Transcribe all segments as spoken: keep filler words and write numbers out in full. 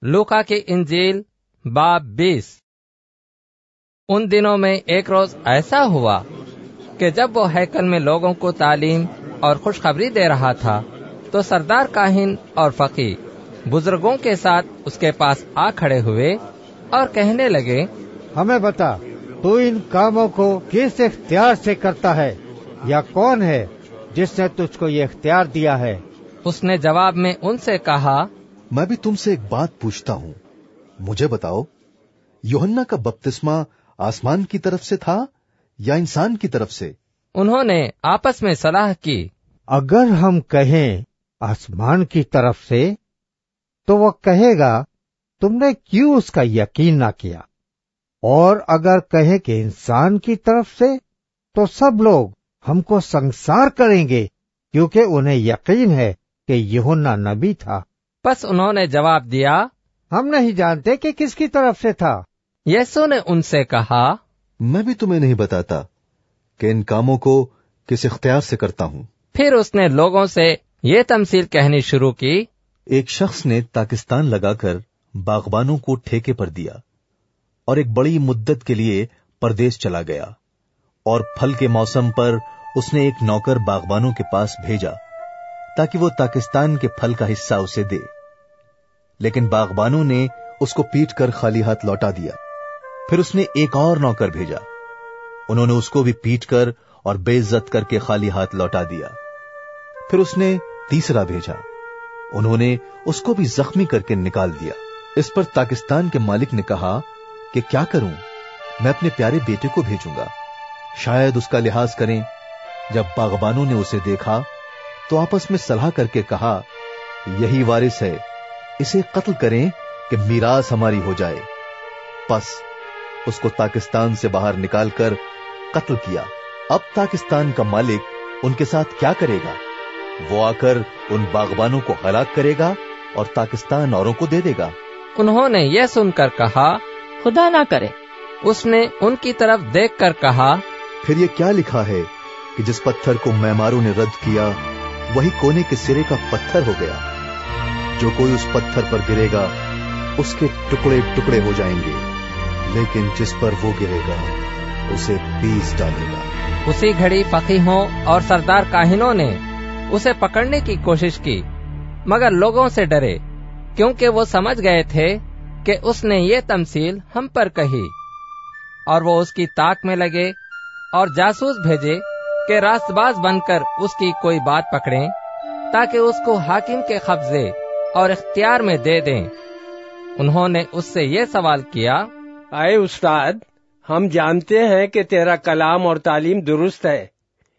लूका की इंजील बाब बीस। उन दिनों में एक रोज ऐसा हुआ कि जब वो हैकल में लोगों को तालीम और खुशखबरी दे रहा था, तो सरदार काहिन और फकीह बुजुर्गों के साथ उसके पास आ खड़े हुए और कहने लगे, हमें बता, तू इन कामों को किस इख्तियार से करता है, या कौन है जिसने तुझको ये इख्तियार दिया है? उसने जवाब में उनसे कहा, मैं भी तुमसे एक बात पूछता हूँ, मुझे बताओ, यूहन्ना का बपतिस्मा आसमान की तरफ से था या इंसान की तरफ से? उन्होंने आपस में सलाह की, अगर हम कहें आसमान की तरफ से, तो वह कहेगा तुमने क्यों उसका यकीन ना किया, और अगर कहें कि इंसान की तरफ से, तो सब लोग हमको संसार करेंगे, क्योंकि उन्हें यकीन है कि यूहन्ना नबी था। बस उन्होंने जवाब दिया, हम नहीं जानते कि किसकी तरफ से था। यीशु ने उनसे कहा, मैं भी तुम्हें नहीं बताता कि इन कामों को किस इख्तियार से करता हूँ। फिर उसने लोगों से ये तमसील कहनी शुरू की, एक शख्स ने ताकिस्तान लगाकर बागबानों को ठेके पर दिया और एक बड़ी मुद्दत के लिए परदेश चला गया, और फल के मौसम पर उसने एक नौकर बागबानों के पास भेजा ताकि वो ताकिस्तान के फल का हिस्सा उसे दे। लेकिन बागबानों ने उसको पीट कर खाली हाथ लौटा दिया। फिर उसने एक और नौकर भेजा, उन्होंने उसको भी पीट कर और बेइज्जत करके खाली हाथ लौटा दिया। फिर उसने तीसरा भेजा, उन्होंने उसको भी जख्मी करके निकाल दिया। इस पर ताकिस्तान के मालिक ने कहा कि क्या करूं, मैं अपने प्यारे बेटे को भेजूंगा, शायद उसका लिहाज करें। जब बागबानों ने उसे देखा तो आपस में सलाह करके कहा, यही वारिस है, इसे कत्ल करें कि मीरास हमारी हो जाए। बस उसको ताकिस्तान से बाहर निकालकर कत्ल किया। अब ताकिस्तान का मालिक उनके साथ क्या करेगा? वो आकर उन बागबानों को हलाक करेगा और ताकिस्तान औरों को दे देगा। उन्होंने यह सुनकर कहा, खुदा ना करे। उसने उनकी तरफ देखकर कहा, फिर ये क्या लिखा है कि जिस पत्थर को मैमारों ने रद्द किया वही कोने के सिरे का पत्थर हो गया। जो कोई उस पत्थर पर गिरेगा उसके टुकड़े टुकड़े हो जाएंगे, लेकिन जिस पर वो गिरेगा उसे पीस डालेगा। उसी घड़ी फकीहों और सरदार काहिनों ने उसे पकड़ने की कोशिश की, मगर लोगों से डरे, क्योंकि वो समझ गए थे कि उसने ये तमसील हम पर कही। और वो उसकी ताक में लगे और जासूस भेजे कि रास्तबाज बनकर उसकी कोई बात पकड़ें, ताकि उसको हाकिम के कब्जे और इख्तियार में दे दें। उन्होंने उससे ये सवाल किया, आए उस्ताद, हम जानते हैं कि तेरा कलाम और तालीम दुरुस्त है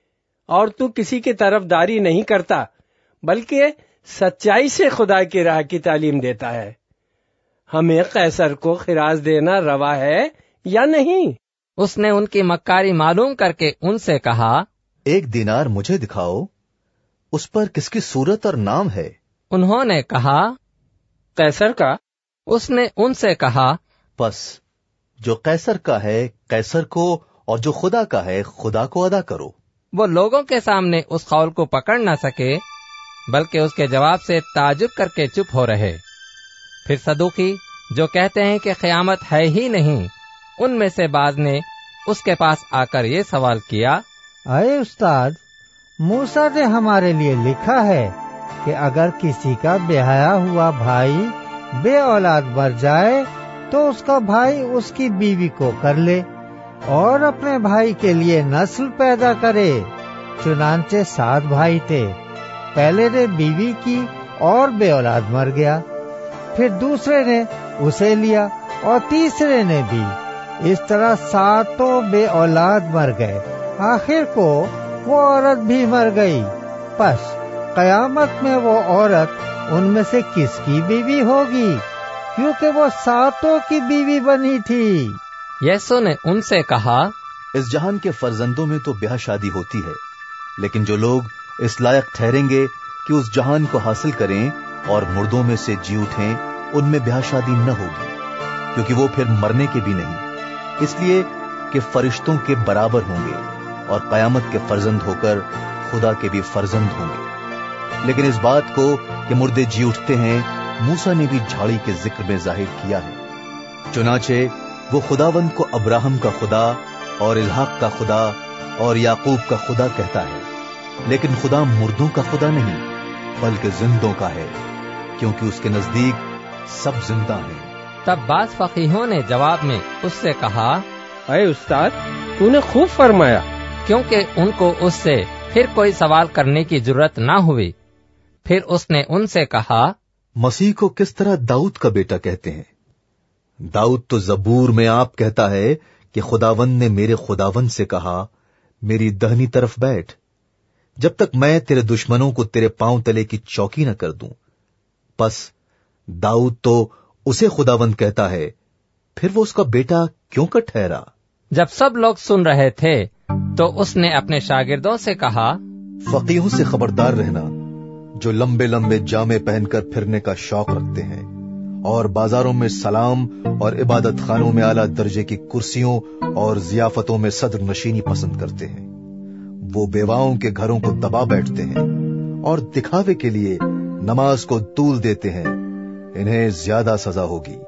और तू किसी की तरफदारी नहीं करता, बल्कि सच्चाई से खुदा की राह की तालीम देता है। हमें कैसर को खिराज देना रवा है या नहीं? उसने उनकी मक्कारी मालूम करके उनसे कहा, एक दिनार मुझे दिखाओ, उस पर किसकी सूरत और नाम है? उन्होंने कहा, कैसर का। उसने उनसे कहा, बस जो कैसर का है कैसर को, और जो खुदा का है खुदा को अदा करो। वो लोगों के सामने उस कौल को पकड़ न सके, बल्कि उसके जवाब से ताजुब करके चुप हो रहे। फिर सदूकी, जो कहते हैं कि क़यामत है ही नहीं, उनमें से बाज ने उसके पास आकर ये सवाल किया, अरे उस्ताद, मूसा ने हमारे लिए लिखा है कि अगर किसी का ब्याया हुआ भाई बे औलाद मर जाए तो उसका भाई उसकी बीवी को कर ले और अपने भाई के लिए नस्ल पैदा करे। चुनांचे सात भाई थे, पहले ने बीवी की और बे औलाद मर गया, फिर दूसरे ने उसे लिया और तीसरे ने भी। इस तरह सातों बे औलाद मर गए, आखिर को वो औरत भी मर गई। बस कयामत में वो औरत उनमें से किसकी बीवी होगी, क्योंकि वो सातों की बीवी बनी थी। यीशु ने उनसे कहा, इस जहान के फर्जंदों में तो ब्याह शादी होती है, लेकिन जो लोग इस लायक ठहरेंगे कि उस जहान को हासिल करें और मुर्दों में से जी उठें, उनमें ब्याह शादी न होगी, क्योंकि वो फिर मरने के भी नहीं, इसलिए कि फरिश्तों के बराबर होंगे और कयामत के फर्जंद होकर खुदा के भी फर्जंद होंगे। लेकिन इस बात को कि मुर्दे जी उठते हैं موسیٰ نے بھی جھاڑی کے ذکر میں ظاہر کیا ہے۔ چنانچہ وہ خداوند کو ابراہم کا خدا اور الحاق کا خدا اور یعقوب کا خدا کہتا ہے، لیکن خدا مردوں کا خدا نہیں بلکہ زندوں کا ہے، کیونکہ اس کے نزدیک سب زندہ ہیں۔ تب بعض فقیہوں نے جواب میں اس سے کہا، اے استاد، تو نے خوب فرمایا۔ کیونکہ ان کو اس سے پھر کوئی سوال کرنے کی جرت نہ ہوئی۔ پھر اس نے ان سے کہا، مسیح کو کس طرح داؤد کا بیٹا کہتے ہیں؟ داؤد تو زبور میں آپ کہتا ہے کہ خداوند نے میرے خداوند سے کہا، میری دہنی طرف بیٹھ جب تک میں تیرے دشمنوں کو تیرے پاؤں تلے کی چوکی نہ کر دوں۔ پس داؤد تو اسے خداوند کہتا ہے، پھر وہ اس کا بیٹا کیوں کا ٹھہرا؟ جب سب لوگ سن رہے تھے تو اس نے اپنے شاگردوں سے کہا، فقیہوں سے خبردار رہنا جو لمبے لمبے جامے پہن کر پھرنے کا شوق رکھتے ہیں اور بازاروں میں سلام اور عبادت خانوں میں اعلیٰ درجے کی کرسیوں اور ضیافتوں میں صدر نشینی پسند کرتے ہیں۔ وہ بیواؤں کے گھروں کو دبا بیٹھتے ہیں اور دکھاوے کے لیے نماز کو طول دیتے ہیں، انہیں زیادہ سزا ہوگی۔